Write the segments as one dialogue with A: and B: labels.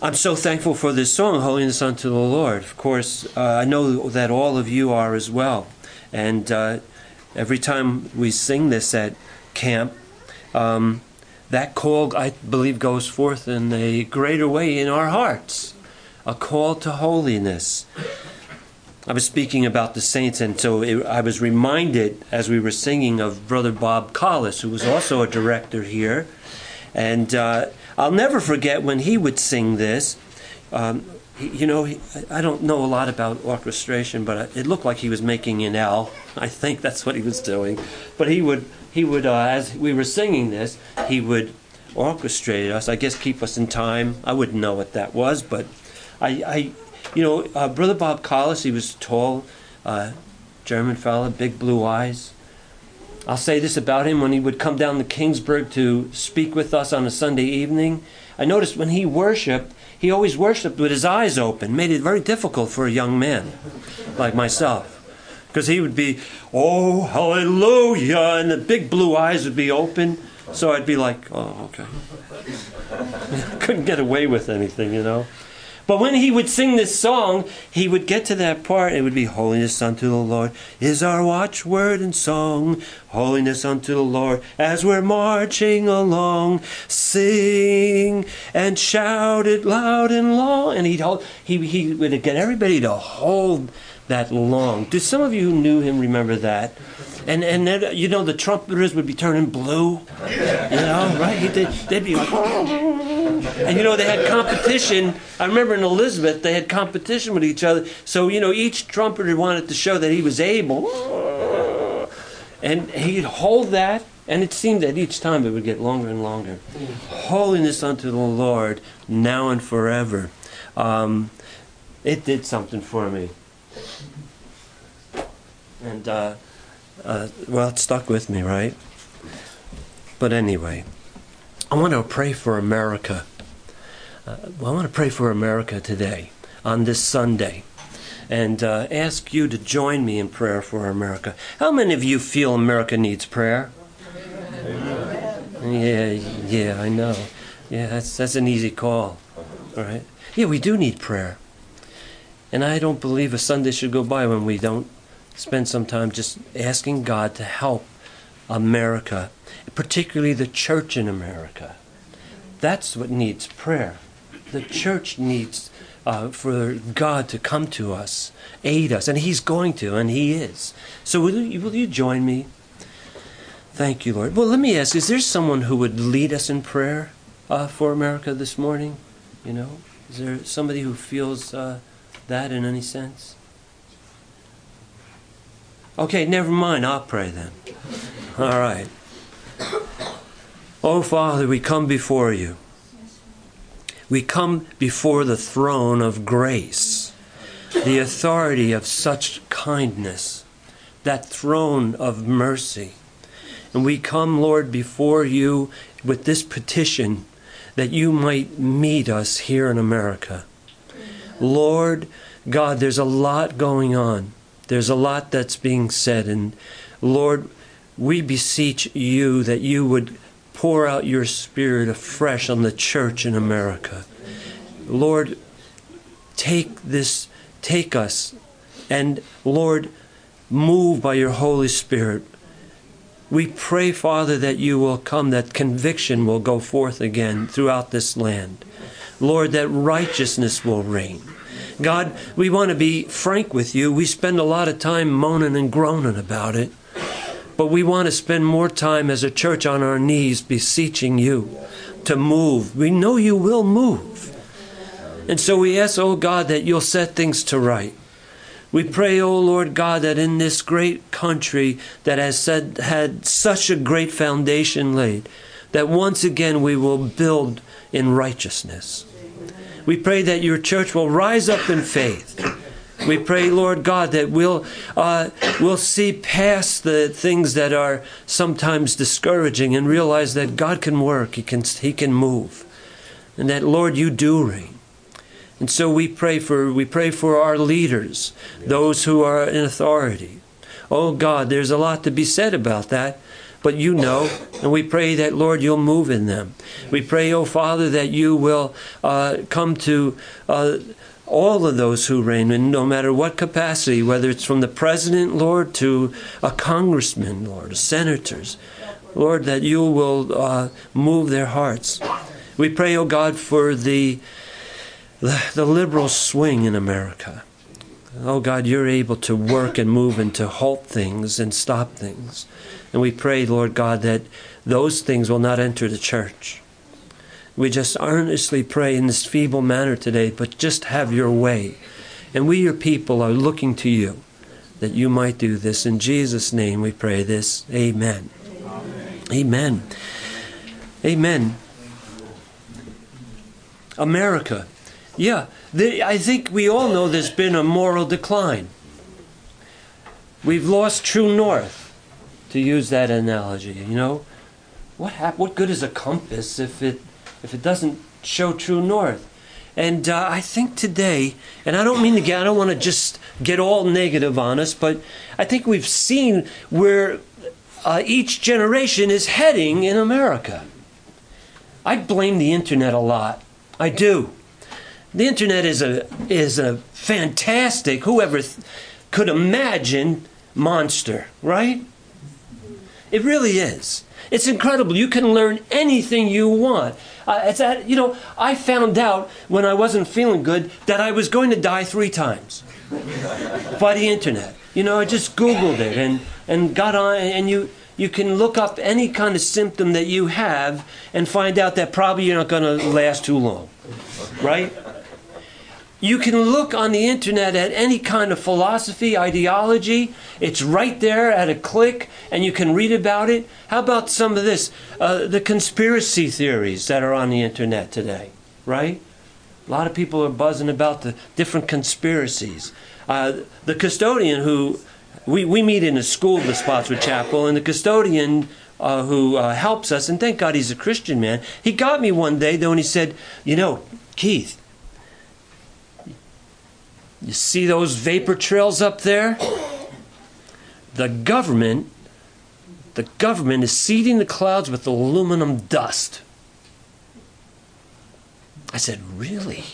A: I'm so thankful for this song, Holiness Unto the Lord. Of course, I know that all of you are as well. And every time we sing this at camp, that call, I believe, goes forth in a greater way in our hearts. A call to holiness. I was speaking about the saints, and so I was reminded as we were singing of Brother Bob Collis, who was also a director here. And I'll never forget when he would sing this. I don't know a lot about orchestration, but it looked like he was making an L. I think that's what he was doing. But he would, as we were singing this, he would orchestrate us. I guess keep us in time. I wouldn't know what that was, but Brother Bob Collis, he was tall, German fella, big blue eyes. I'll say this about him: when he would come down to Kingsburg to speak with us on a Sunday evening, I noticed when he worshiped, he always worshiped with his eyes open. Made it very difficult for a young man like myself. Because he would be, oh, hallelujah, and the big blue eyes would be open. So I'd be like, oh, okay. Couldn't get away with anything, But when he would sing this song, he would get to that part. It would be, holiness unto the Lord is our watchword and song. Holiness unto the Lord as we're marching along. Sing and shout it loud and long. And he would get everybody to hold that long. Do some of you who knew him remember that? And then, the trumpeters would be turning blue. Right? They'd be like... And they had competition. I remember in Elizabeth, they had competition with each other. So, each trumpeter wanted to show that he was able. And he'd hold that, and it seemed that each time it would get longer and longer. Holiness unto the Lord, now and forever. It did something for me. And, it stuck with me, right? But anyway, I want to pray for America. I want to pray for America today, on this Sunday, and ask you to join me in prayer for America. How many of you feel America needs prayer? Yeah, I know. Yeah, that's an easy call, all right? Yeah, we do need prayer. And I don't believe a Sunday should go by when we don't spend some time just asking God to help America, particularly the church in America. That's what needs prayer. The church needs for God to come to us, aid us, and He's going to, and He is. So will you join me? Thank you, Lord. Well, let me ask, is there someone who would lead us in prayer for America this morning? Is there somebody who feels that in any sense? Okay, never mind. I'll pray then. All right. Oh, Father, we come before you. We come before the throne of grace, the authority of such kindness, that throne of mercy. And we come, Lord, before you with this petition that you might meet us here in America. Lord God, there's a lot going on. There's a lot that's being said. And Lord, we beseech you that you would pour out your Spirit afresh on the church in America. Lord, take us, and Lord, move by your Holy Spirit. We pray, Father, that you will come, that conviction will go forth again throughout this land. Lord, that righteousness will reign. God, we want to be frank with you. We spend a lot of time moaning and groaning about it. But we want to spend more time as a church on our knees beseeching you to move. We know you will move. And so we ask, oh God, that you'll set things to right. We pray, oh Lord God, that in this great country that has had such a great foundation laid, that once again we will build in righteousness. We pray that your church will rise up in faith. We pray, Lord God, that we'll see past the things that are sometimes discouraging and realize that God can work, He can move, and that, Lord, you do reign. And so we pray for our leaders, those who are in authority. Oh God, there's a lot to be said about that, but you know, and we pray that, Lord, you'll move in them. We pray, oh Father, that you will come to all of those who reign, in no matter what capacity, whether it's from the president, Lord, to a congressman, Lord, senators. Lord, that you will move their hearts. We pray, oh God, for the liberal swing in America. Oh God, you're able to work and move and to halt things and stop things. And we pray, Lord God, that those things will not enter the church. We just earnestly pray in this feeble manner today, but just have your way. And we, your people, are looking to you, that you might do this. In Jesus' name we pray this. Amen. Amen. Amen. America. Yeah, I think we all know there's been a moral decline. We've lost true north, to use that analogy. You know, what good is a compass if it doesn't show true north? And I think today, and I don't want to just get all negative on us, but I think we've seen where each generation is heading in America. I blame the internet a lot. I do. The internet is a fantastic, whoever could imagine, monster, right? It really is. It's incredible. You can learn anything you want. I found out when I wasn't feeling good that I was going to die 3 times by the internet. I just Googled it and got on, and you can look up any kind of symptom that you have and find out that probably you're not going to last too long, right? You can look on the internet at any kind of philosophy, ideology. It's right there at a click, and you can read about it. How about some of this? The conspiracy theories that are on the internet today, right? A lot of people are buzzing about the different conspiracies. The custodian who... We meet in a school, the Spotswood Chapel, and the custodian who helps us, and thank God he's a Christian man, he got me one day, though, and he said, Keith, you see those vapor trails up there? The government is seeding the clouds with aluminum dust. I said, really?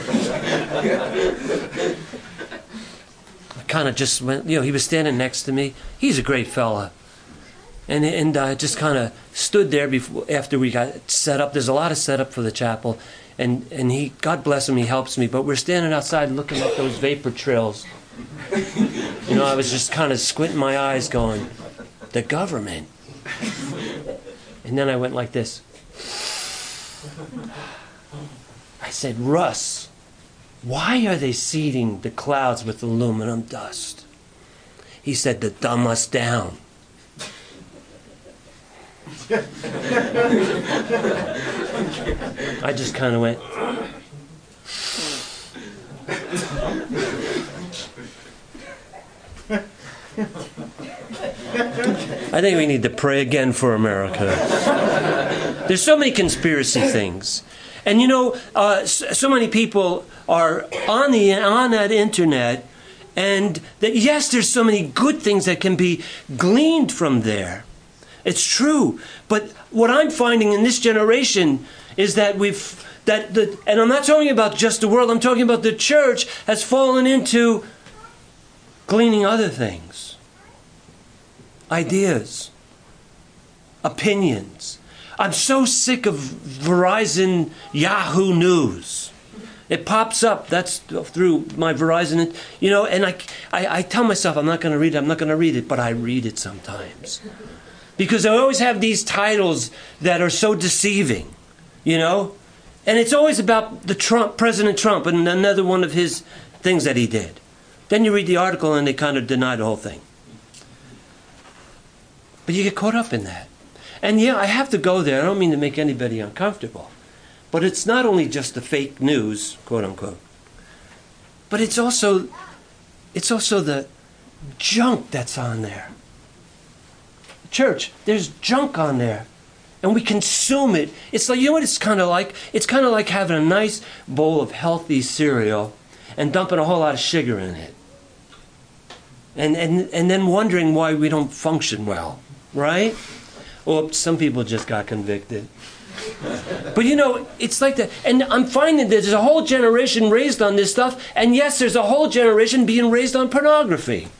A: I kind of just went, he was standing next to me. He's a great fella. And I just kind of stood there after we got set up. There's a lot of setup for the chapel. And he, God bless him, he helps me. But we're standing outside looking at those vapor trails. I was just kind of squinting my eyes going, the government. And then I went like this. I said, Russ, why are they seeding the clouds with aluminum dust? He said, to dumb us down. I just kind of went. I think we need to pray again for America. There's so many conspiracy things. And so many people are on that internet, and that yes, there's so many good things that can be gleaned from there. It's true. But what I'm finding in this generation is that and I'm not talking about just the world, I'm talking about the church has fallen into gleaning other things. Ideas. Opinions. I'm so sick of Verizon Yahoo News. It pops up. That's through my Verizon. And I tell myself I'm not going to read it, but I read it sometimes. Because I always have these titles that are so deceiving, And it's always about President Trump and another one of his things that he did. Then you read the article and they kind of deny the whole thing. But you get caught up in that. And yeah, I have to go there. I don't mean to make anybody uncomfortable. But it's not only just the fake news, quote unquote. But it's also the junk that's on there. Church, there's junk on there. And we consume it. It's like, what it's kind of like? It's kind of like having a nice bowl of healthy cereal and dumping a whole lot of sugar in it. And then wondering why we don't function well, right? Or some people just got convicted. But it's like that. And I'm finding that there's a whole generation raised on this stuff. And yes, there's a whole generation being raised on pornography.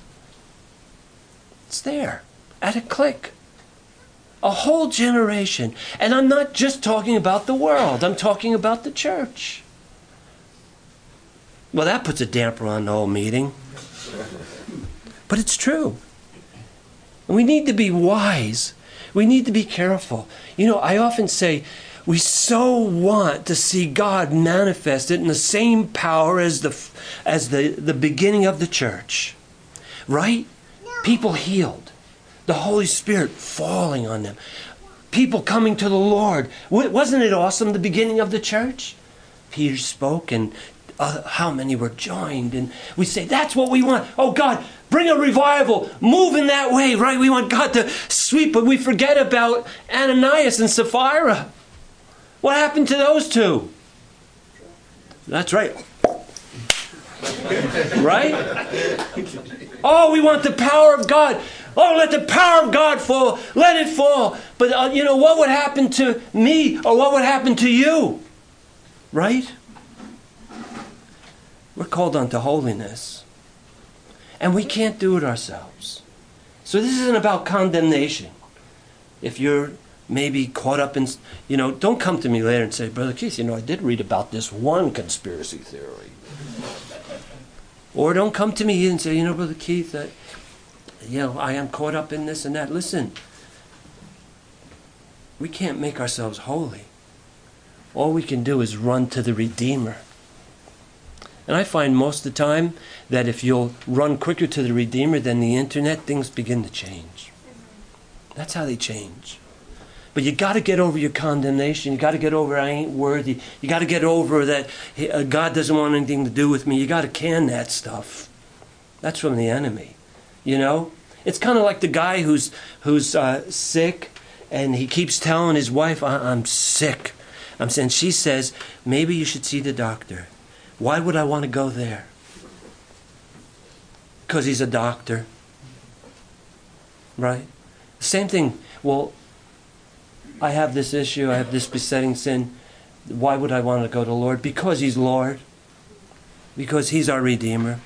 A: It's there, at a click. A whole generation. And I'm not just talking about the world. I'm talking about the church. Well, that puts a damper on the whole meeting. But it's true. And we need to be wise. We need to be careful. I often say, we so want to see God manifested in the same power as the beginning of the church. Right? People healed. The Holy Spirit falling on them. People coming to the Lord. Wasn't it awesome, the beginning of the church? Peter spoke and how many were joined? And we say, that's what we want. Oh God, bring a revival. Move in that way, right? We want God to sweep, but we forget about Ananias and Sapphira. What happened to those two? That's right. Right? Oh, we want the power of God. Oh, let the power of God fall. Let it fall. But what would happen to me, or what would happen to you? Right? We're called unto holiness. And we can't do it ourselves. So this isn't about condemnation. If you're maybe caught up in, don't come to me later and say, Brother Keith, I did read about this one conspiracy theory. Or don't come to me and say, Brother Keith, I am caught up in this and that. Listen, we can't make ourselves holy. All we can do is run to the Redeemer. And I find most of the time that if you'll run quicker to the Redeemer than the internet, things begin to change. That's how they change. But you got to get over your condemnation. You got to get over I ain't worthy. You got to get over that God doesn't want anything to do with me. You got to can that stuff. That's from the enemy. It's kind of like the guy who's sick, and he keeps telling his wife, I'm sick. And she says, maybe you should see the doctor. Why would I want to go there? Because he's a doctor. Right? Same thing. Well, I have this issue. I have this besetting sin. Why would I want to go to the Lord? Because He's Lord. Because He's our Redeemer.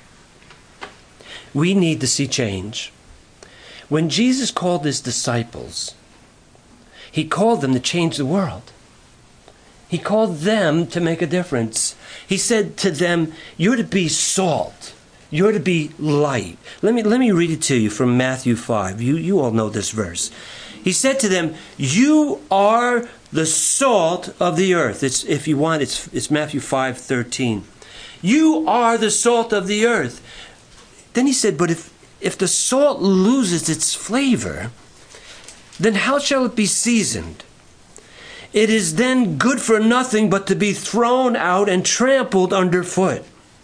A: We need to see change. When Jesus called His disciples, He called them to change the world. He called them to make a difference. He said to them, you're to be salt. You're to be light. Let me read it to you from Matthew 5. You all know this verse. He said to them, you are the salt of the earth. If you want, it's Matthew 5:13. You are the salt of the earth. Then he said, but if the salt loses its flavor, then how shall it be seasoned? It is then good for nothing but to be thrown out and trampled underfoot.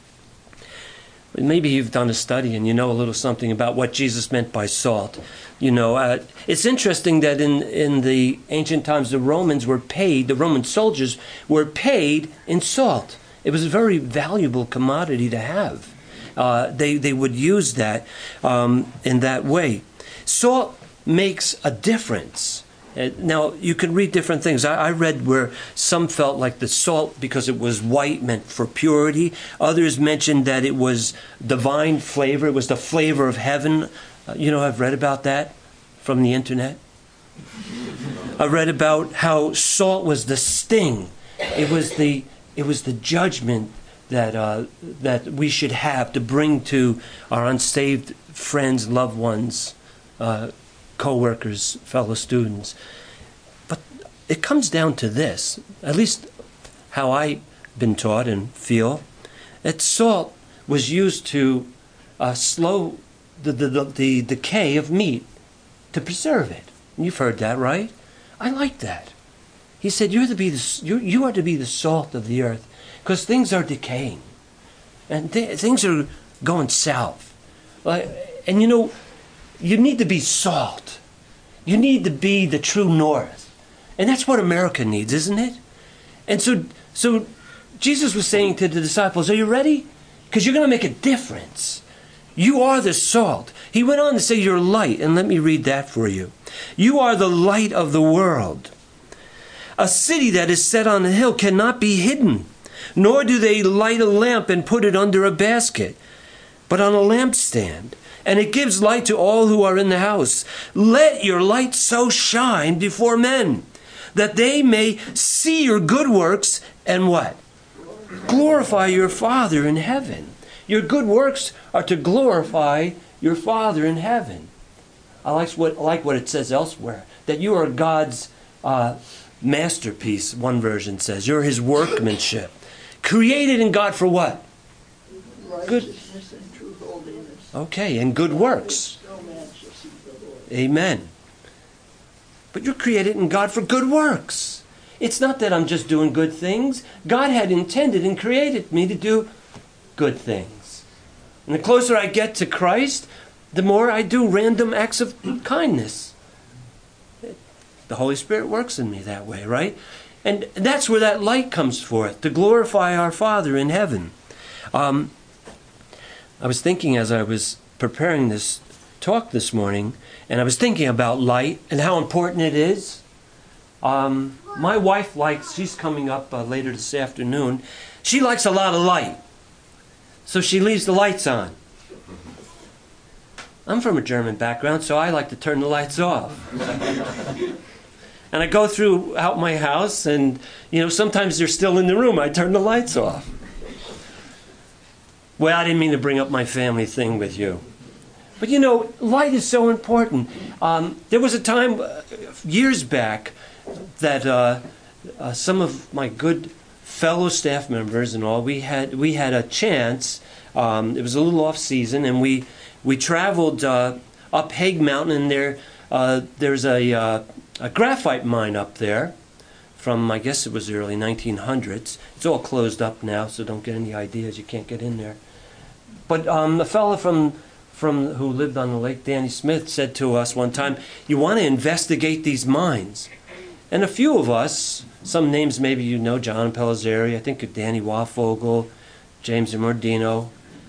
A: Maybe you've done a study and you know a little something about what Jesus meant by salt. It's interesting that in the ancient times, the Roman soldiers were paid in salt. It was a very valuable commodity to have. They would use that in that way. Salt makes a difference. Now, you can read different things. I read where some felt like the salt, because it was white, meant for purity. Others mentioned that it was divine flavor. It was the flavor of heaven. I've read about that from the internet. I read about how salt was the sting. It was the judgment that we should have to bring to our unsaved friends, loved ones, co-workers, fellow students. But it comes down to this, at least how I've been taught and feel, that salt was used to slow the decay of meat, to preserve it. And you've heard that, right? I like that. He said, you are to be the salt of the earth, because things are decaying. And things are going south. And you need to be salt. You need to be the true north. And that's what America needs, isn't it? And so Jesus was saying to the disciples, are you ready? Because you're going to make a difference. You are the salt. He went on to say you're light. And let me read that for you. You are the light of the world. A city that is set on a hill cannot be hidden, nor do they light a lamp and put it under a basket, but on a lampstand, and it gives light to all who are in the house. Let your light so shine before men, that they may see your good works and what? Glorify your Father in heaven. Your good works are to glorify your Father in heaven. I like what it says elsewhere, that you are God's masterpiece, one version says. You're his workmanship. Created in God for what?
B: Righteousness and true holiness.
A: Okay, and good works.
B: No man shall see the Lord.
A: Amen. But you're created in God for good works. It's not that I'm just doing good things. God had intended and created me to do good things. And the closer I get to Christ, the more I do random acts of kindness. The Holy Spirit works in me that way, right? And that's where that light comes forth, to glorify our Father in heaven. I was thinking as I was preparing this talk this morning, and I was thinking about light and how important it is. My wife she's coming up later this afternoon. She likes a lot of light. So she leaves the lights on. I'm from a German background, so I like to turn the lights off. And I go throughout my house, and sometimes they're still in the room. I turn the lights off. Well, I didn't mean to bring up my family thing with you. But light is so important. There was a time years back that some of my good fellow staff members and all, we had a chance. It was a little off season, and we traveled up Hague Mountain, and there's a graphite mine up there from, I guess it was the early 1900s. It's all closed up now, so don't get any ideas. You can't get in there. But a fellow from who lived on the lake, Danny Smith, said to us one time, you want to investigate these mines. And a few of us, some names maybe you know, John Pellizzari, I think Danny Wafogel, James Imordino,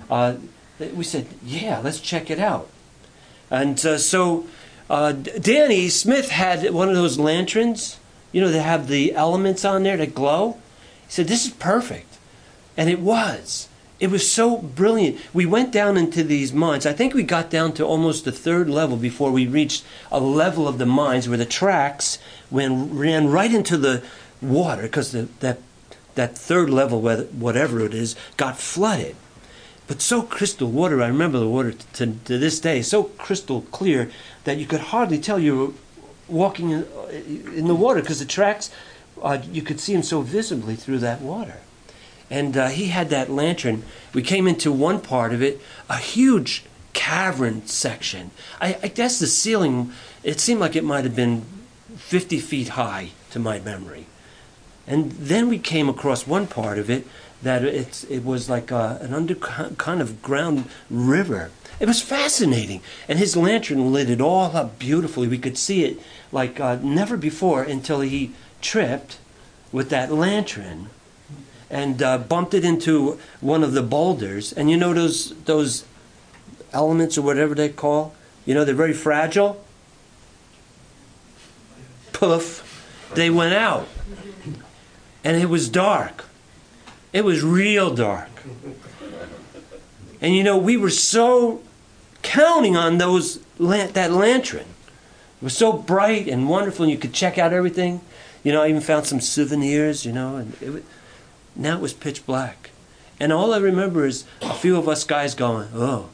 A: we said, yeah, let's check it out. And so Danny Smith had one of those lanterns, that have the elements on there that glow. He said, this is perfect. And it was. It was so brilliant. We went down into these mines. I think we got down to almost the third level before we reached a level of the mines where the tracks ran right into the water, because that third level, whatever it is, got flooded. But so crystal water, I remember the water to this day, so crystal clear that you could hardly tell you were walking in the water, because the tracks, you could see them so visibly through that water. And he had that lantern. We came into one part of it, a huge cavern section. I guess the ceiling, it seemed like it might have been 50 feet high to my memory. And then we came across one part of it that it was like an kind of ground river. It was fascinating. And his lantern lit it all up beautifully. We could see it like never before, until he tripped with that lantern and bumped it into one of the boulders. And those elements, or whatever they call, they're very fragile. Poof, they went out. And it was dark. It was real dark. And we were so counting on that lantern. It was so bright and wonderful, and you could check out everything. I even found some souvenirs, and now it was pitch black. And all I remember is a few of us guys going, oh,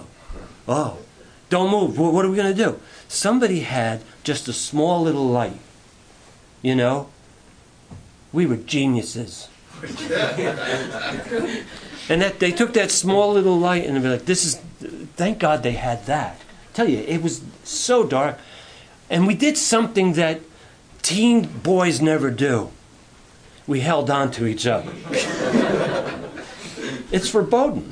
A: don't move. What are we going to do? Somebody had just a small little light. We were geniuses. And that they took that small little light and they were like, thank God they had that. I tell you, it was so dark. And we did something that teen boys never do. We held on to each other. It's verboten.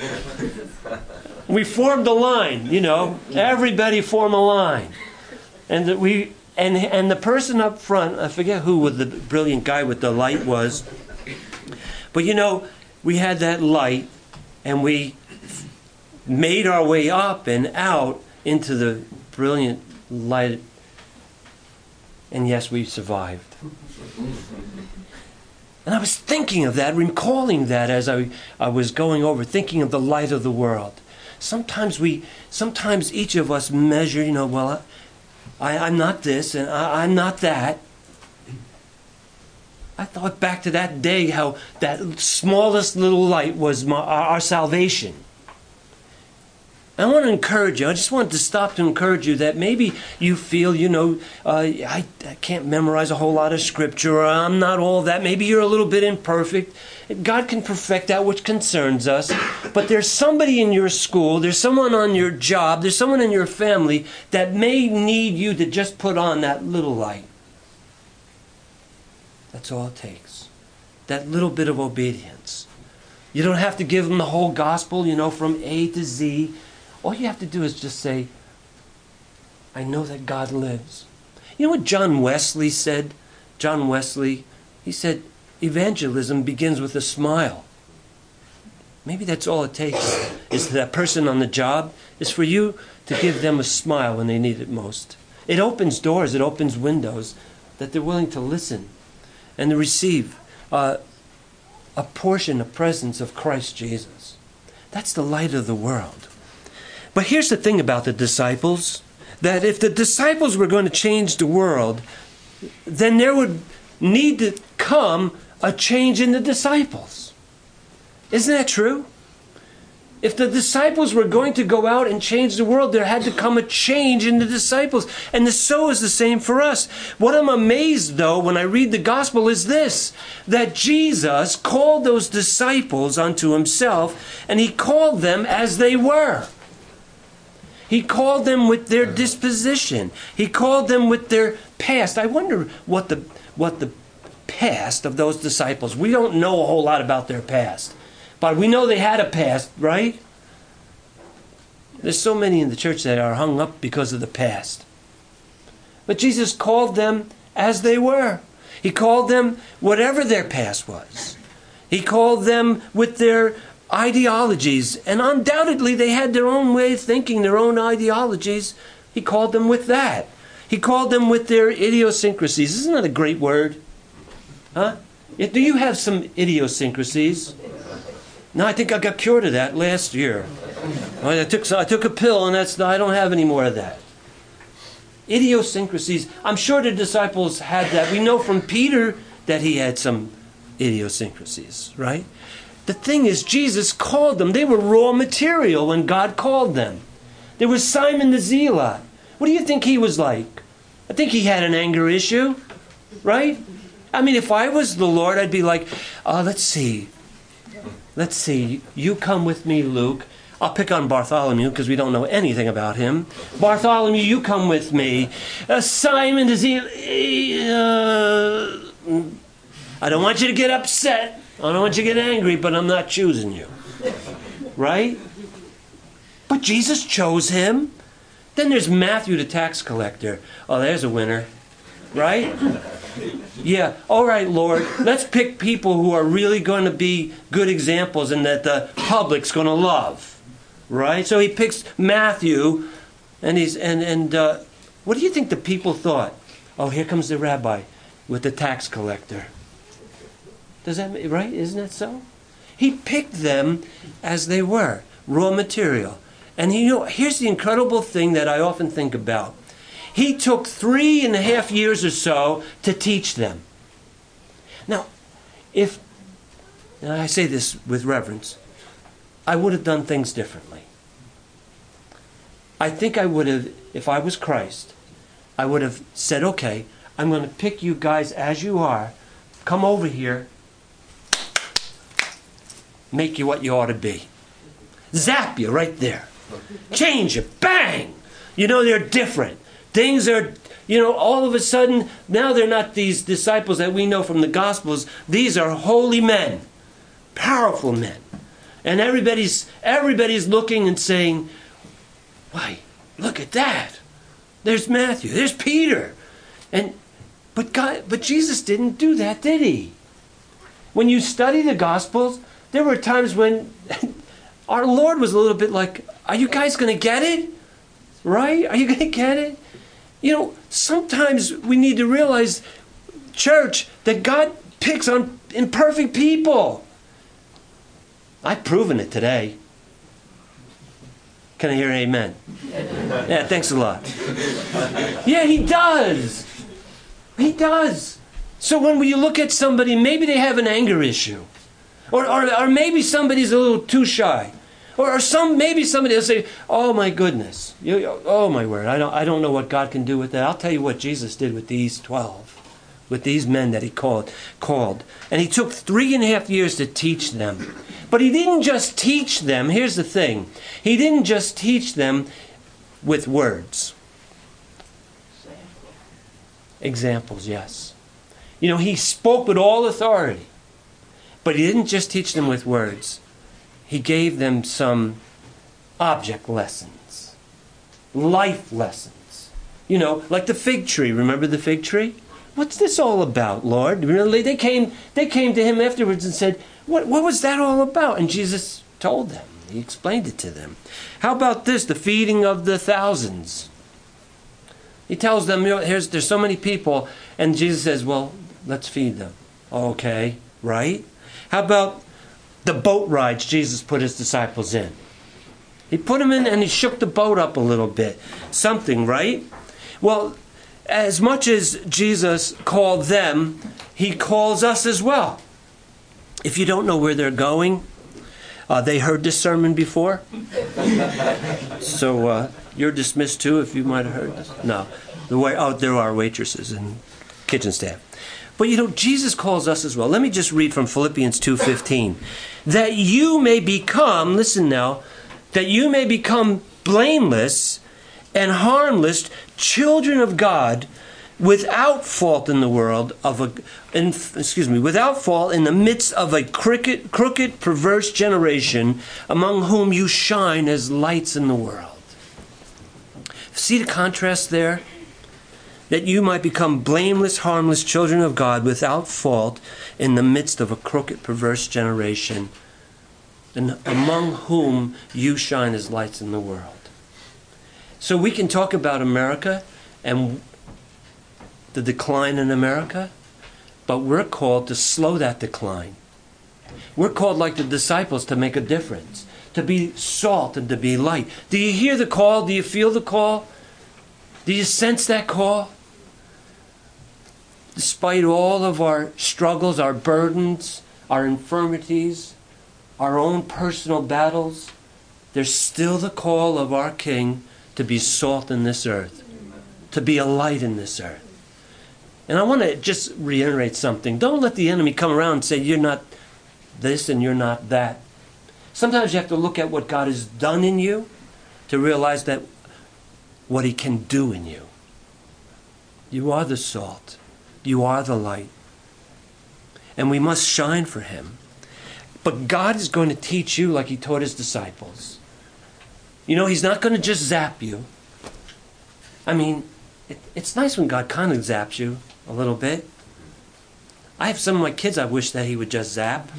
A: We formed a line, everybody form a line. And the person up front, I forget who the brilliant guy with the light was, but we had that light, and we made our way up and out into the brilliant light And yes, we survived. And I was thinking of that, recalling that as I was going over, thinking of the light of the world. Sometimes each of us measure, well, I'm not this and I'm not that. I thought back to that day, how that smallest little light was our salvation. I want to encourage you. I just wanted to stop to encourage you that maybe you feel, I can't memorize a whole lot of scripture, or I'm not all that. Maybe you're a little bit imperfect. God can perfect that which concerns us. But there's somebody in your school, there's someone on your job, there's someone in your family that may need you to just put on that little light. That's all it takes. That little bit of obedience. You don't have to give them the whole gospel, from A to Z. All you have to do is just say, I know that God lives. You know what John Wesley said? John Wesley, he said, evangelism begins with a smile. Maybe that's all it takes, is that person on the job, is for you to give them a smile when they need it most. It opens doors, it opens windows, that they're willing to listen and to receive a portion, a presence of Christ Jesus. That's the light of the world. But here's the thing about the disciples, that if the disciples were going to change the world, then there would need to come a change in the disciples. Isn't that true? If the disciples were going to go out and change the world, there had to come a change in the disciples. And so is the same for us. What I'm amazed, though, when I read the gospel is this, that Jesus called those disciples unto himself, and he called them as they were. He called them with their disposition. He called them with their past. I wonder what the past of those disciples. We don't know a whole lot about their past. But we know they had a past, right? There's so many in the church that are hung up because of the past. But Jesus called them as they were. He called them whatever their past was. He called them with their ideologies, and undoubtedly they had their own way of thinking, their own ideologies. He called them with that. He called them with their idiosyncrasies. Isn't that a great word? Huh? Do you have some idiosyncrasies? No, I think I got cured of that last year. I took a pill, and I don't have any more of that. Idiosyncrasies. I'm sure the disciples had that. We know from Peter that he had some idiosyncrasies, right? The thing is, Jesus called them. They were raw material when God called them. There was Simon the Zealot. What do you think he was like? I think he had an anger issue, right? I mean, if I was the Lord, I'd be like, let's see. You come with me, Luke. I'll pick on Bartholomew because we don't know anything about him. Bartholomew, you come with me. Simon the Zealot. I don't want you to get upset. I don't want you to get angry, but I'm not choosing you. Right? But Jesus chose him. Then there's Matthew, the tax collector. Oh, there's a winner. Right? Yeah. All right, Lord. Let's pick people who are really going to be good examples and that the public's going to love. Right? So he picks Matthew, and what do you think the people thought? Oh, here comes the rabbi with the tax collector. Does that, right? Isn't that so? He picked them as they were, raw material. And here's the incredible thing that I often think about. He took 3.5 years or so to teach them. Now, and I say this with reverence, I would have done things differently. I think I would have, if I was Christ, I would have said, okay, I'm going to pick you guys as you are, come over here, make you what you ought to be. Zap you right there. Change you. Bang! They're different. Things are, all of a sudden, now they're not these disciples that we know from the Gospels. These are holy men. Powerful men. And everybody's looking and saying, why, look at that. There's Matthew. There's Peter. But Jesus didn't do that, did he? When you study the Gospels, there were times when our Lord was a little bit like, are you guys going to get it? Right? Are you going to get it? You know, sometimes we need to realize, church, that God picks on imperfect people. I've proven it today. Can I hear an amen? Yeah, thanks a lot. Yeah, he does. He does. So when you look at somebody, maybe they have an anger issue. Or maybe somebody's a little too shy. Or maybe somebody will say, oh my goodness. Oh my word. I don't know what God can do with that. I'll tell you what Jesus did with these 12. With these men that he called. And he took 3.5 years to teach them. But he didn't just teach them. Here's the thing. He didn't just teach them with words. Examples, yes. You know, he spoke with all authority. But he didn't just teach them with words. He gave them some object lessons. Life lessons. You know, like the fig tree. Remember the fig tree? What's this all about, Lord? Really? They came to him afterwards and said, what was that all about? And Jesus told them. He explained it to them. How about this, the feeding of the thousands? He tells them, you know, there's so many people, and Jesus says, well, let's feed them. Okay, right? How about the boat rides Jesus put his disciples in? He put them in and he shook the boat up a little bit. Something, right? Well, as much as Jesus called them, he calls us as well. If you don't know where they're going, they heard this sermon before. So you're dismissed too if you might have heard this. No. There are waitresses and kitchen staff. But you know, Jesus calls us as well. Let me just read from Philippians 2:15. That you may become, listen now, that you may become blameless and harmless children of God, without fault in the world without fault in the midst of a crooked, perverse generation, among whom you shine as lights in the world. See the contrast there? That you might become blameless, harmless children of God, without fault in the midst of a crooked, perverse generation, and among whom you shine as lights in the world. So we can talk about America and the decline in America, but we're called to slow that decline. We're called, like the disciples, to make a difference, to be salt and to be light. Do you hear the call? Do you feel the call? Do you sense that call? Despite all of our struggles, our burdens, our infirmities, our own personal battles, there's still the call of our King to be salt in this earth, to be a light in this earth. And I want to just reiterate something. Don't let the enemy come around and say, you're not this and you're not that. Sometimes you have to look at what God has done in you to realize that what he can do in you. You are the salt. You are the light. And we must shine for him. But God is going to teach you like he taught his disciples. You know, he's not going to just zap you. I mean, it's nice when God kind of zaps you a little bit. I have some of my kids I wish that he would just zap.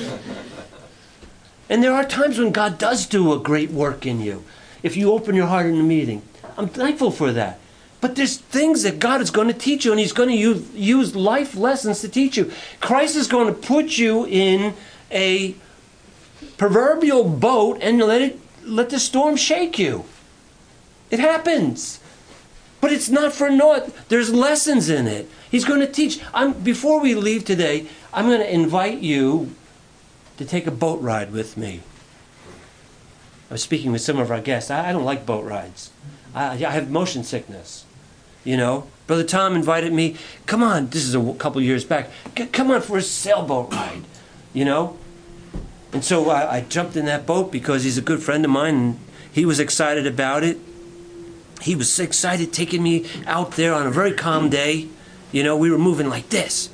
A: And there are times when God does do a great work in you. If you open your heart in the meeting. I'm thankful for that. But there's things that God is going to teach you, and he's going to use life lessons to teach you. Christ is going to put you in a proverbial boat and let the storm shake you. It happens. But it's not for naught. There's lessons in it. He's going to teach. Before we leave today, I'm going to invite you to take a boat ride with me. I was speaking with some of our guests. I don't like boat rides. I have motion sickness. You know, Brother Tom invited me. Come on, this is a couple years back. Come on for a sailboat ride. You know. And so I jumped in that boat because he's a good friend of mine, and he was excited about it. He was excited taking me out there on a very calm day. You know, we were moving like this.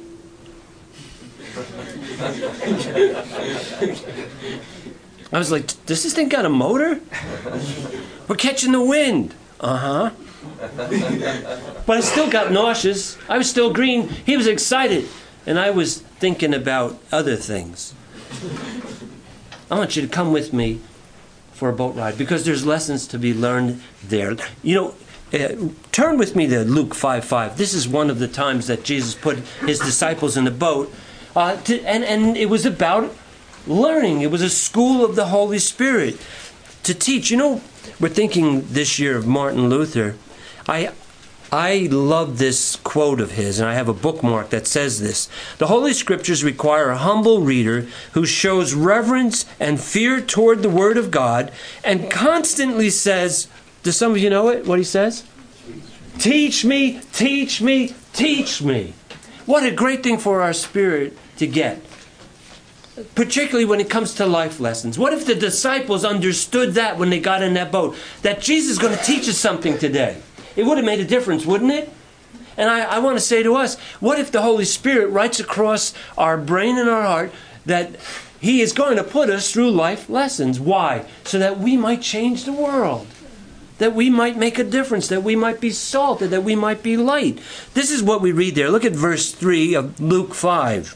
A: I was like, does this thing got a motor? We're catching the wind. Uh-huh. But I still got nauseous. I was still green. He was excited. And I was thinking about other things. I want you to come with me for a boat ride because there's lessons to be learned there. You know, Turn with me to Luke 5:5. This is one of the times that Jesus put his disciples in the boat. And it was about learning. It was a school of the Holy Spirit to teach. You know, we're thinking this year of Martin Luther. I love this quote of his, and I have a bookmark that says this. The Holy Scriptures require a humble reader who shows reverence and fear toward the Word of God and constantly says, do some of you know it, what he says? Teach me, teach me, teach me. What a great thing for our spirit to get, particularly when it comes to life lessons. What if the disciples understood that when they got in that boat, that Jesus is going to teach us something today? It would have made a difference, wouldn't it? And I want to say to us, what if the Holy Spirit writes across our brain and our heart that He is going to put us through life lessons? Why? So that we might change the world. That we might make a difference. That we might be salted. That we might be light. This is what we read there. Look at verse 3 of Luke 5.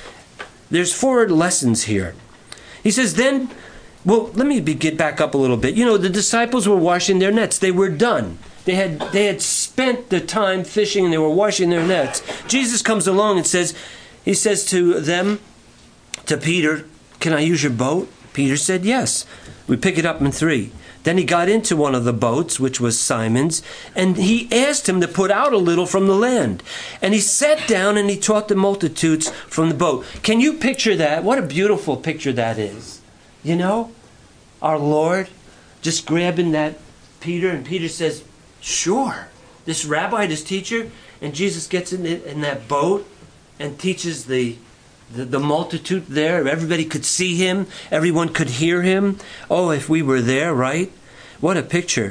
A: There's 4 lessons here. He says, then, well, let me get back up a little bit. You know, the disciples were washing their nets. They were done. They had spent the time fishing and they were washing their nets. Jesus comes along and he says to them, to Peter, can I use your boat? Peter said, yes. We pick it up in 3. Then he got into one of the boats, which was Simon's, and he asked him to put out a little from the land. And he sat down and he taught the multitudes from the boat. Can you picture that? What a beautiful picture that is. You know, our Lord just grabbing that Peter, and Peter says, sure. This rabbi, this teacher, and Jesus gets in that boat and teaches the multitude there. Everybody could see him. Everyone could hear him. Oh, if we were there, right? What a picture.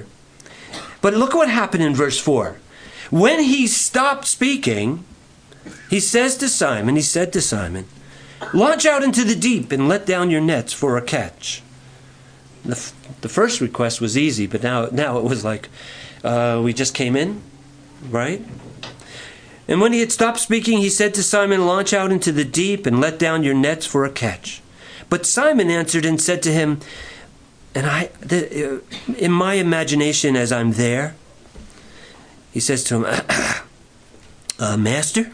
A: But look what happened in verse 4. When he stopped speaking, he said to Simon, launch out into the deep and let down your nets for a catch. The first request was easy, but now it was like, we just came in, right? And when he had stopped speaking, he said to Simon, launch out into the deep and let down your nets for a catch. But Simon answered and said to him, in my imagination as I'm there, he says to him, Master,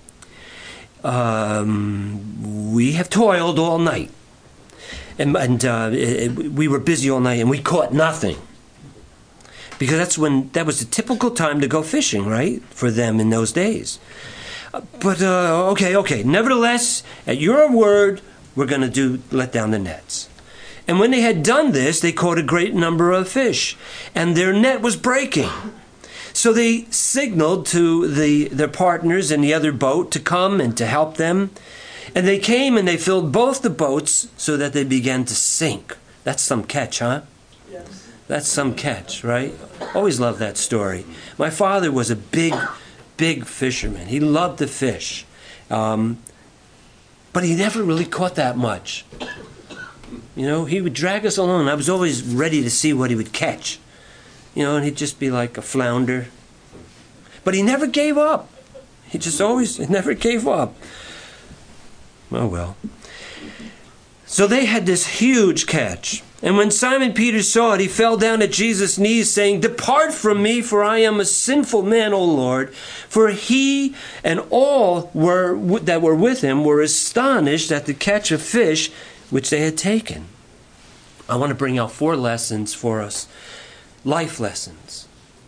A: we have toiled all night. And we were busy all night and we caught nothing. Because that was the typical time to go fishing, right? For them in those days. But, okay. Nevertheless, at your word, we're going to let down the nets. And when they had done this, they caught a great number of fish. And their net was breaking. So they signaled to their partners in the other boat to come and to help them. And they came and they filled both the boats so that they began to sink. That's some catch, huh?
B: Yes.
A: That's some catch, right? Always loved that story. My father was a big, big fisherman. He loved to fish. But he never really caught that much. You know, he would drag us along. I was always ready to see what he would catch. You know, and he'd just be like a flounder. But he never gave up. He never gave up. Oh, well. So they had this huge catch. And when Simon Peter saw it, he fell down at Jesus' knees, saying, depart from me, for I am a sinful man, O Lord. For he and all that were with him were astonished at the catch of fish which they had taken. I want to bring out 4 lessons for us. Life lessons.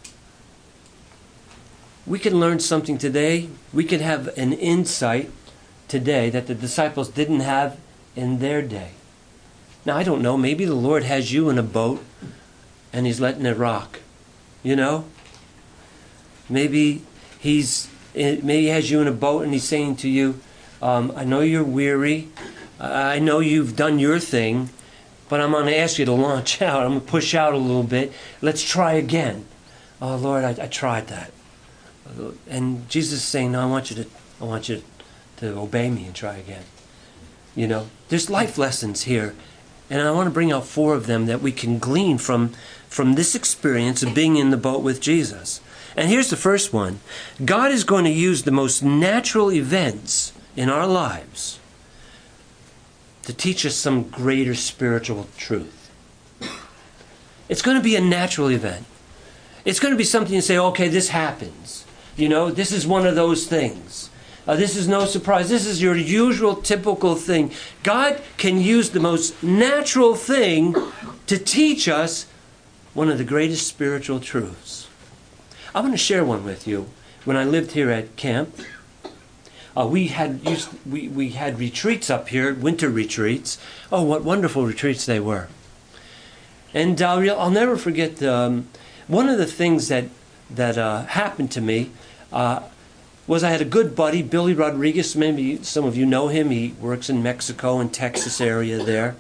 A: We can learn something today. We can have an insight today that the disciples didn't have in their day. Now, I don't know, maybe the Lord has you in a boat and He's letting it rock. You know? Maybe He has you in a boat and He's saying to you, I know you're weary. I know you've done your thing, but I'm going to ask you to launch out. I'm going to push out a little bit. Let's try again. Oh, Lord, I tried that. And Jesus is saying, no, I want you to obey me and try again. You know, there's life lessons here. And I want to bring out 4 of them that we can glean from this experience of being in the boat with Jesus. And here's the first one. God is going to use the most natural events in our lives to teach us some greater spiritual truth. It's going to be a natural event. It's going to be something you say, okay, this happens. You know, this is one of those things. This is no surprise. This is your usual, typical thing. God can use the most natural thing to teach us one of the greatest spiritual truths. I'm going to share one with you. When I lived here at camp, we had retreats up here, winter retreats. Oh, what wonderful retreats they were. And I'll never forget one of the things that happened to me was I had a good buddy, Billy Rodriguez. Maybe some of you know him. He works in Mexico and Texas area there.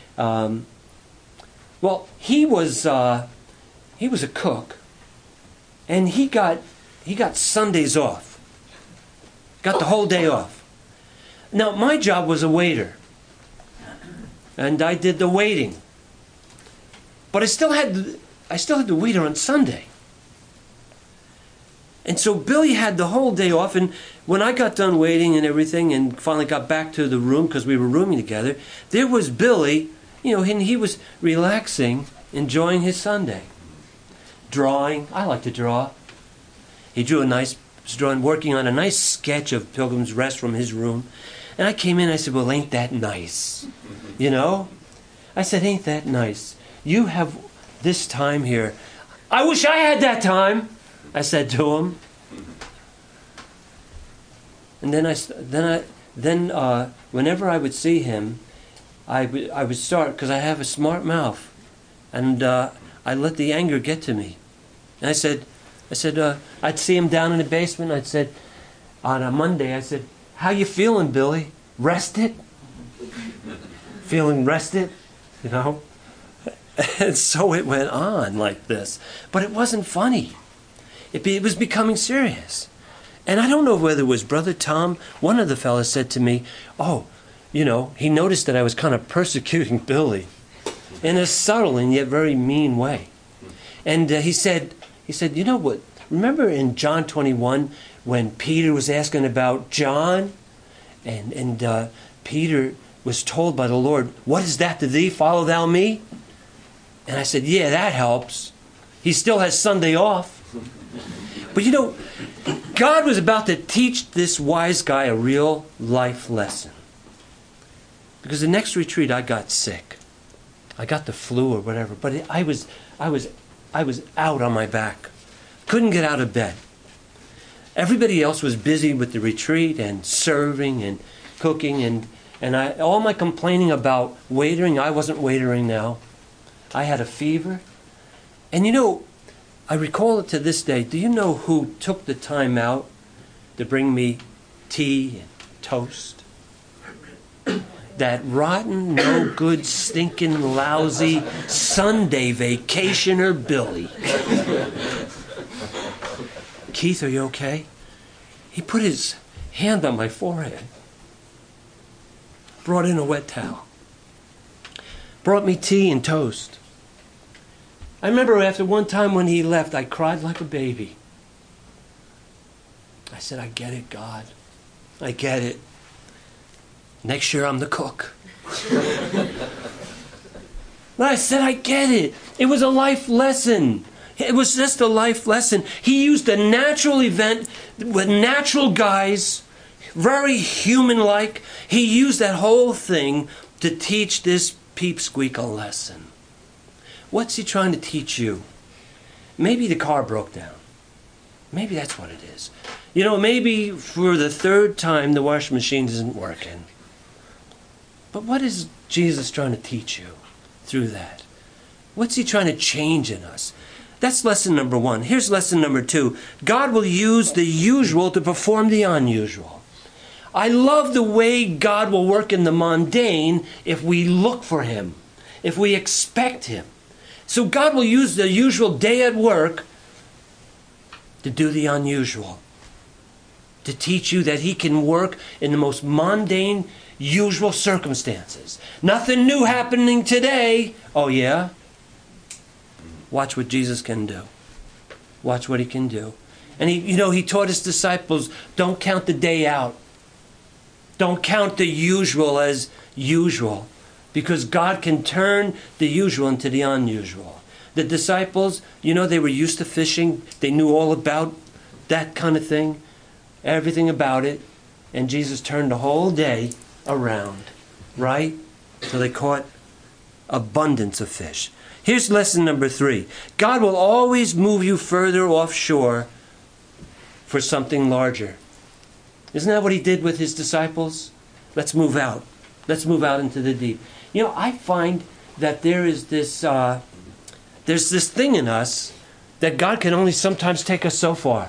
A: Well, he was a cook, and he got Sundays off. Got the whole day off. Now, my job was a waiter, and I did the waiting. But I still had the waiter on Sunday. And so Billy had the whole day off, and when I got done waiting and everything and finally got back to the room because we were rooming together, there was Billy, and he was relaxing, enjoying his Sunday. Drawing. I like to draw. He drew was drawing, working on a nice sketch of Pilgrim's Rest from his room. And I came in and I said, well, ain't that nice? I said, ain't that nice? You have this time here. I wish I had that time, I said to him. And then whenever I would see him, I would start, because I have a smart mouth, and I let the anger get to me. And I said, I'd see him down in the basement. I'd said, on a Monday, I said, how you feeling, Billy? Rested? Feeling rested? And so it went on like this. But it wasn't funny. It was becoming serious. And I don't know whether it was Brother Tom. One of the fellas said to me, he noticed that I was kind of persecuting Billy in a subtle and yet very mean way. And he said, you know what? Remember in John 21 when Peter was asking about John? And Peter was told by the Lord, what is that to thee? Follow thou me? And I said, yeah, that helps. He still has Sunday off. But God was about to teach this wise guy a real life lesson. Because the next retreat I got sick. I got the flu or whatever. But I was out on my back. Couldn't get out of bed. Everybody else was busy with the retreat and serving and cooking. And all my complaining about waitering, I wasn't waitering now. I had a fever. And I recall it to this day. Do you know who took the time out to bring me tea and toast? That rotten, no good, stinking, lousy Sunday vacationer Billy. Keith, are you okay? He put his hand on my forehead. Brought in a wet towel. Brought me tea and toast. I remember after one time when he left, I cried like a baby. I said, I get it, God. I get it. Next year I'm the cook. I said, I get it. It was a life lesson. It was just a life lesson. He used a natural event with natural guys, very human-like. He used that whole thing to teach this peepsqueak a lesson. What's he trying to teach you? Maybe the car broke down. Maybe that's what it is. Maybe for the third time the washing machine isn't working. But what is Jesus trying to teach you through that? What's he trying to change in us? That's lesson number 1. Here's lesson number 2. God will use the usual to perform the unusual. I love the way God will work in the mundane if we look for him, if we expect him. So God will use the usual day at work to do the unusual, to teach you that he can work in the most mundane, usual circumstances. Nothing new happening today. Oh, yeah? Watch what Jesus can do. Watch what he can do. And he taught his disciples, don't count the day out. Don't count the usual as usual. Because God can turn the usual into the unusual. The disciples, they were used to fishing. They knew all about that kind of thing, everything about it. And Jesus turned the whole day around, right? So they caught abundance of fish. Here's lesson number 3. God will always move you further offshore for something larger. Isn't that what he did with his disciples? Let's move out. Let's move out into the deep. I find that there's this thing in us that God can only sometimes take us so far.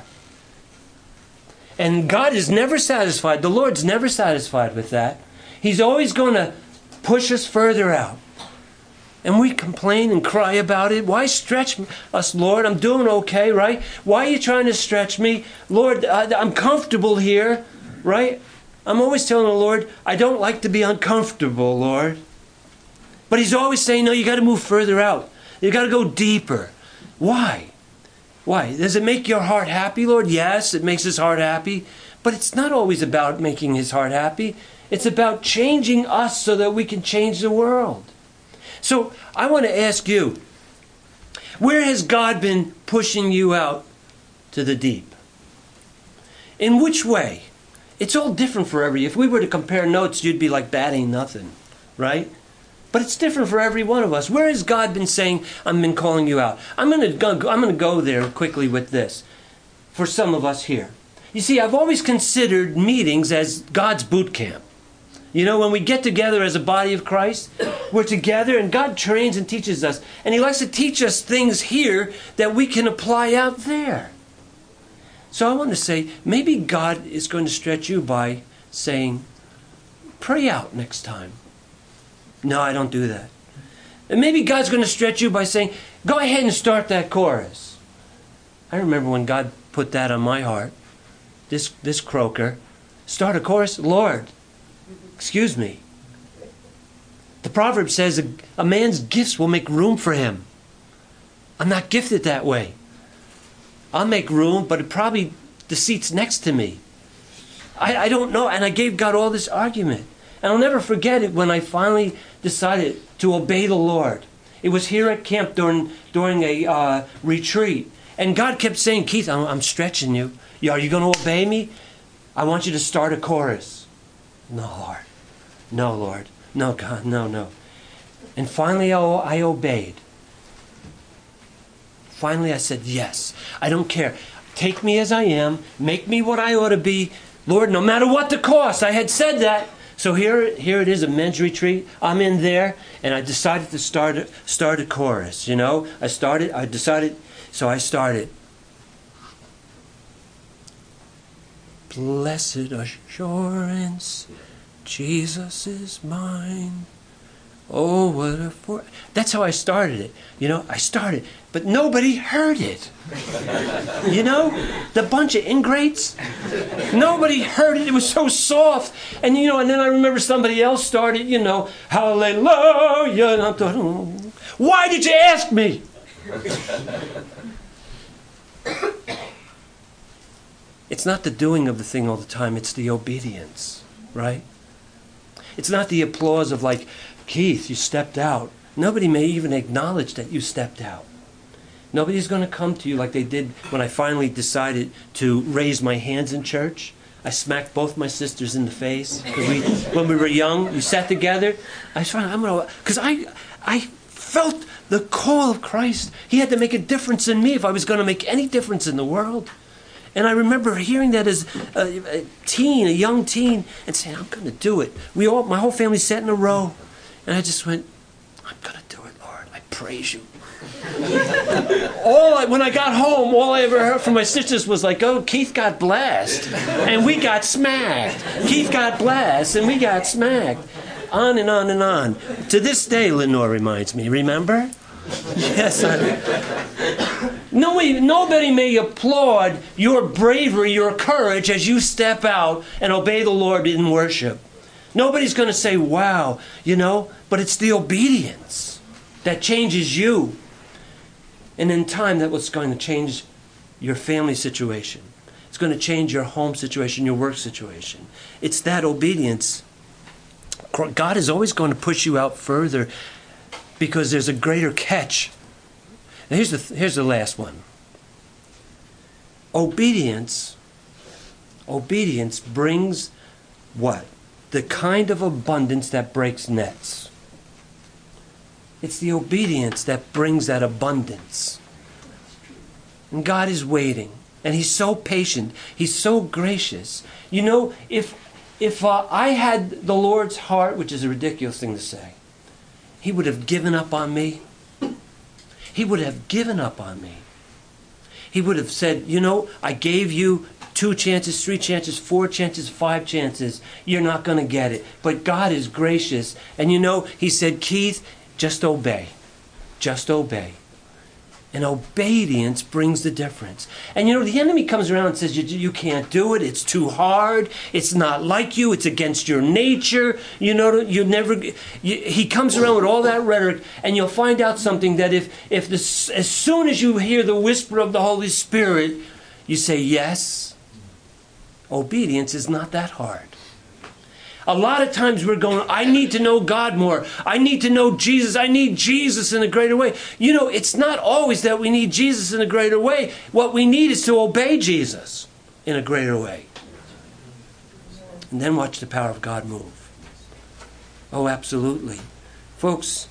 A: And God is never satisfied. The Lord's never satisfied with that. He's always going to push us further out. And we complain and cry about it. Why stretch us, Lord? I'm doing okay, right? Why are you trying to stretch me? Lord, I'm comfortable here, right? I'm always telling the Lord, I don't like to be uncomfortable, Lord. But he's always saying, no, you got to move further out. You got to go deeper. Why? Why? Does it make your heart happy, Lord? Yes, it makes his heart happy. But it's not always about making his heart happy. It's about changing us so that we can change the world. So I want to ask you, where has God been pushing you out to the deep? In which way? It's all different for every. If we were to compare notes, you'd be like, that ain't nothing, right? But it's different for every one of us. Where has God been saying, I've been calling you out? I'm going to go there quickly with this for some of us here. You see, I've always considered meetings as God's boot camp. When we get together as a body of Christ, we're together and God trains and teaches us. And he likes to teach us things here that we can apply out there. So I want to say, maybe God is going to stretch you by saying, pray out next time. No, I don't do that. And maybe God's going to stretch you by saying, go ahead and start that chorus. I remember when God put that on my heart, this croaker, start a chorus. Lord, excuse me. The proverb says a man's gifts will make room for him. I'm not gifted that way. I'll make room, but the seat's next to me. I don't know. And I gave God all this argument. And I'll never forget it when I finally decided to obey the Lord. It was here at camp during a retreat. And God kept saying, Keith, I'm stretching you. Are you going to obey me? I want you to start a chorus. No, Lord. No, Lord. No, God. No. And finally I obeyed. Finally I said, yes. I don't care. Take me as I am. Make me what I ought to be. Lord, no matter what the cost. I had said that. So here it is, a men's retreat. I'm in there, and I decided to start a chorus. I decided. So I started. Blessed assurance, Jesus is mine. Oh, what a That's how I started it. I started, but nobody heard it. The bunch of ingrates. Nobody heard it. It was so soft. And and then I remember somebody else started, hallelujah. Why did you ask me? It's not the doing of the thing all the time. It's the obedience, right? It's not the applause of like, Keith, you stepped out. Nobody may even acknowledge that you stepped out. Nobody's going to come to you like they did when I finally decided to raise my hands in church. I smacked both my sisters in the face. When we were young, we sat together. Because I felt the call of Christ. He had to make a difference in me if I was going to make any difference in the world. And I remember hearing that as a young teen, and saying, I'm going to do it. My whole family sat in a row. And I just went, I'm going to do it, Lord. I praise you. When I got home, all I ever heard from my sisters was like, oh, Keith got blessed. And we got smacked. Keith got blessed, and we got smacked. On and on and on. To this day, Lenore reminds me, remember? Yes, Nobody may applaud your bravery, your courage as you step out and obey the Lord in worship. Nobody's going to say, wow, but it's the obedience that changes you. And in time, that was going to change your family situation. It's going to change your home situation, your work situation. It's that obedience. God is always going to push you out further because there's a greater catch. Now here's the last one. Obedience brings what? The kind of abundance that breaks nets. It's the obedience that brings that abundance. And God is waiting. And He's so patient. He's so gracious. You know, if I had the Lord's heart, which is a ridiculous thing to say, He would have given up on me. He would have given up on me. He would have said, you know, I gave you 2 chances, 3 chances, 4 chances, 5 chances. You're not going to get it. But God is gracious. And you know, He said, Keith, just obey. Just obey. And obedience brings the difference. And you know, the enemy comes around and says, you can't do it. It's too hard. It's not like you. It's against your nature. You know, he comes around with all that rhetoric, and you'll find out something that as soon as you hear the whisper of the Holy Spirit, you say, yes, obedience is not that hard. A lot of times we're going, I need to know God more. I need to know Jesus. I need Jesus in a greater way. You know, it's not always that we need Jesus in a greater way. What we need is to obey Jesus in a greater way. And then watch the power of God move. Oh, absolutely. Folks,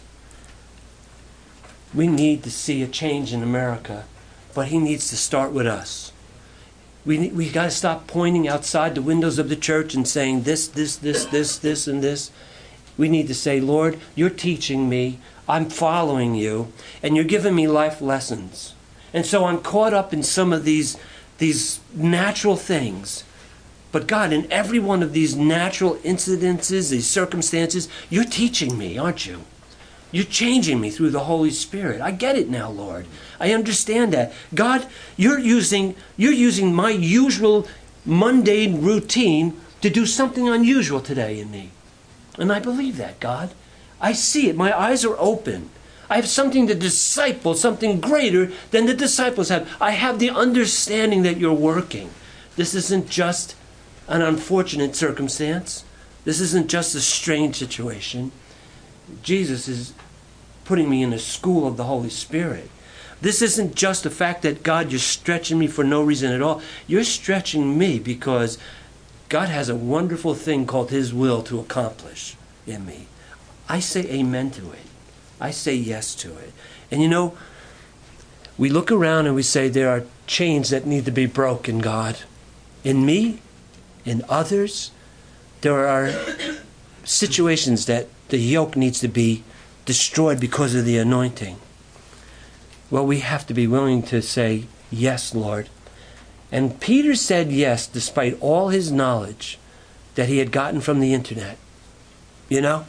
A: we need to see a change in America, but He needs to start with us. We got to stop pointing outside the windows of the church and saying this, and this. We need to say, Lord, you're teaching me. I'm following you. And you're giving me life lessons. And so I'm caught up in some of these natural things. But God, in every one of these natural incidences, these circumstances, you're teaching me, aren't you? You're changing me through the Holy Spirit. I get it now, Lord. I understand that. God, you're using my usual mundane routine to do something unusual today in me. And I believe that, God. I see it. My eyes are open. I have something to disciple, something greater than the disciples have. I have the understanding that you're working. This isn't just an unfortunate circumstance. This isn't just a strange situation. Jesus is putting me in a school of the Holy Spirit. This isn't just the fact that, God, you're stretching me for no reason at all. You're stretching me because God has a wonderful thing called His will to accomplish in me. I say amen to it. I say yes to it. And you know, we look around and we say there are chains that need to be broken, God. In me, in others, there are situations that the yoke needs to be destroyed because of the anointing. Well, we have to be willing to say, yes, Lord. And Peter said yes, despite all his knowledge that he had gotten from the internet. You know,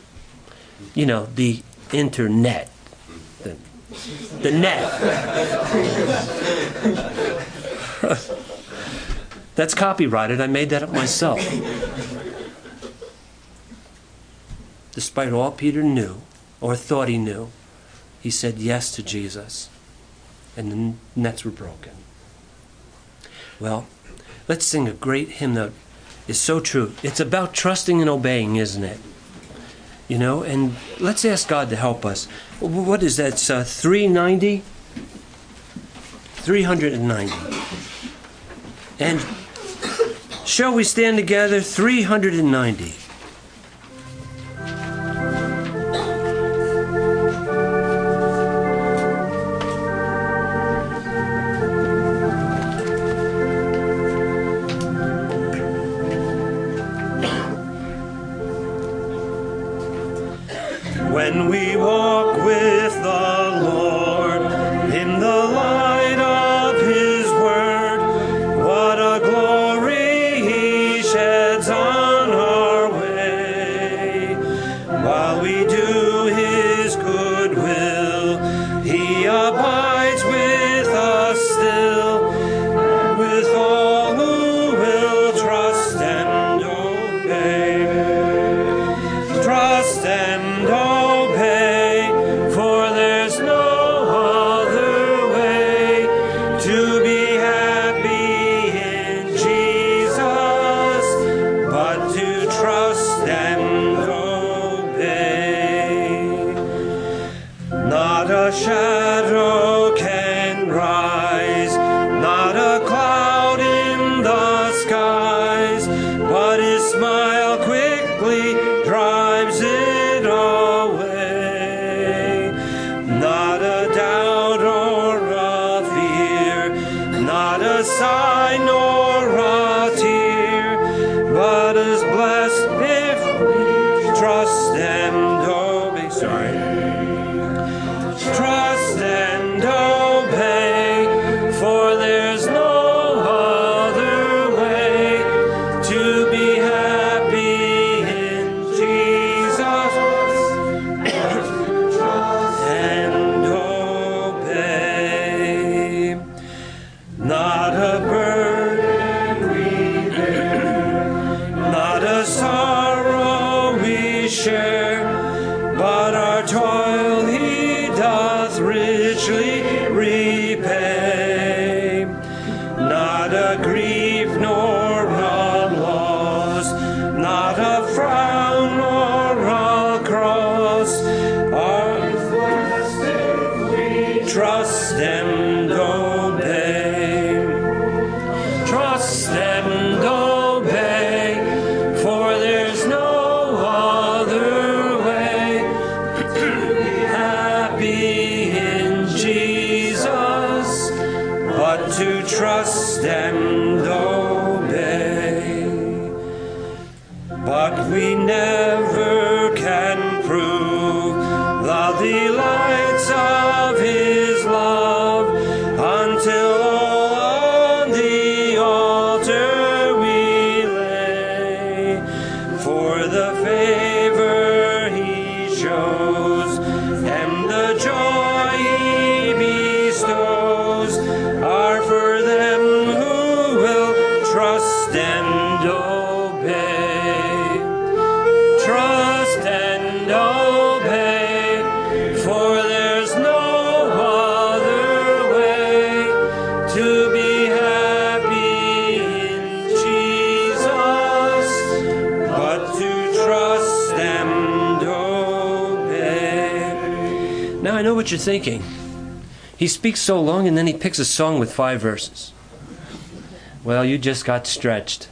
A: the internet. The net. That's copyrighted. I made that up myself. Despite all Peter knew, or thought he knew, he said yes to Jesus. And the nets were broken. Well, let's sing a great hymn that is so true. It's about trusting and obeying, isn't it? You know, and let's ask God to help us. What is that? It's 390? 390. And shall we stand together? 390.
C: When we walk with the Lord in the light of His word, what a glory He sheds on our way. While we do His good will, He abides with us still, with all who will trust and obey. Trust and obey. Not a shadow
A: sorry.
C: Trust and obey, for there's no other way to be happy in Jesus. And obey. Not a burden we bear, not a sorrow we share, but our toil he doth richly repay. Not a grief nor a loss, not a frown nor a cross. Our trust and obey. Trust and obey, for there's no other way to be happy in Jesus, but to trust and obey. But we never can prove the delights of his love until all on the altar we lay. For the favor he shows and the joy he bestows are for them who will trust and obey. Trust and obey, for there's no other way to be happy in Jesus, but to trust and obey.
A: Now I know what you're thinking. He speaks so long and then he picks a song with 5 verses. Well, you just got stretched.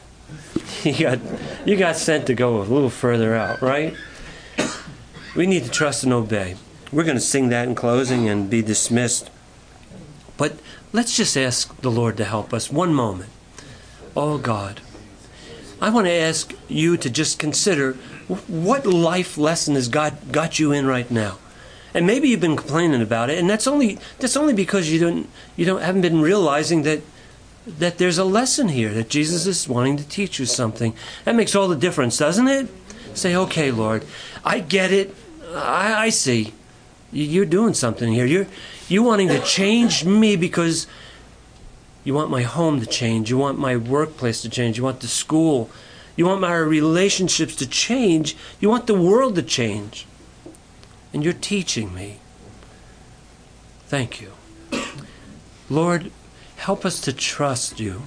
A: You got sent to go a little further out, right? We need to trust and obey. We're going to sing that in closing and be dismissed. But let's just ask the Lord to help us one moment. Oh God, I want to ask you to just consider what life lesson has God got you in right now. And maybe you've been complaining about it, and that's only because you haven't been realizing that there's a lesson here, that Jesus is wanting to teach you something. That makes all the difference, doesn't it? Say, okay, Lord, I get it. I see. You're doing something here. You're wanting to change me because you want my home to change. You want my workplace to change. You want the school. You want my relationships to change. You want the world to change. And you're teaching me. Thank you. Lord, help us to trust you.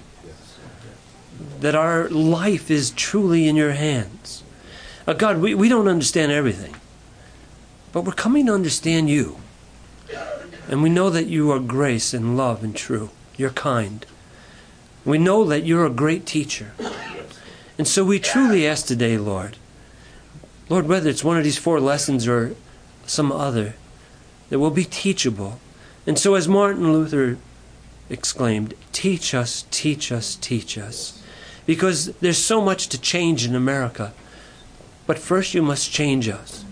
A: That our life is truly in your hands. God, we don't understand everything. But we're coming to understand you. And we know that you are grace and love and true. You're kind. We know that you're a great teacher. And so we truly ask today, Lord, whether it's one of these 4 lessons or some other, that will be teachable. And so as Martin Luther exclaimed, teach us, teach us, teach us. Because there's so much to change in America. But first you must change us.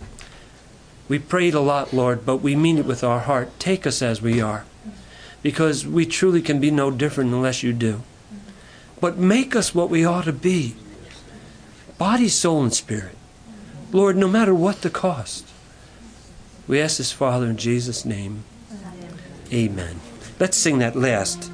A: We prayed a lot, Lord, but we mean it with our heart. Take us as we are. Because we truly can be no different unless you do. But make us what we ought to be. Body, soul, and spirit. Lord, no matter what the cost. We ask this, Father, in Jesus' name. Amen. Let's sing that last.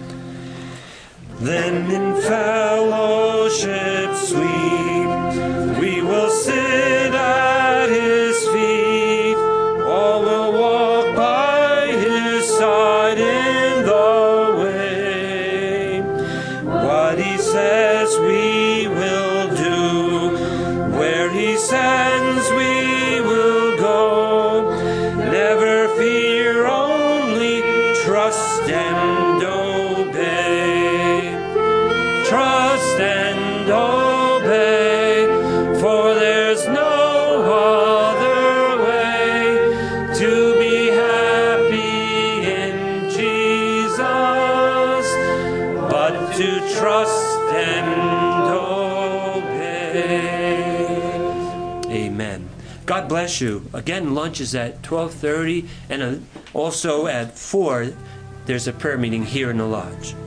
C: Then in fellowship sweet, we will sit at his feet. All will walk by his side in the way. What he says we will do. Where he sends we will go. Never fear, only trust and obey. Trust and obey, for there's no other way to be happy in Jesus, but to trust and obey.
A: Amen. God bless you. Again, lunch is at 12:30, and also at 4, there's a prayer meeting here in the lodge.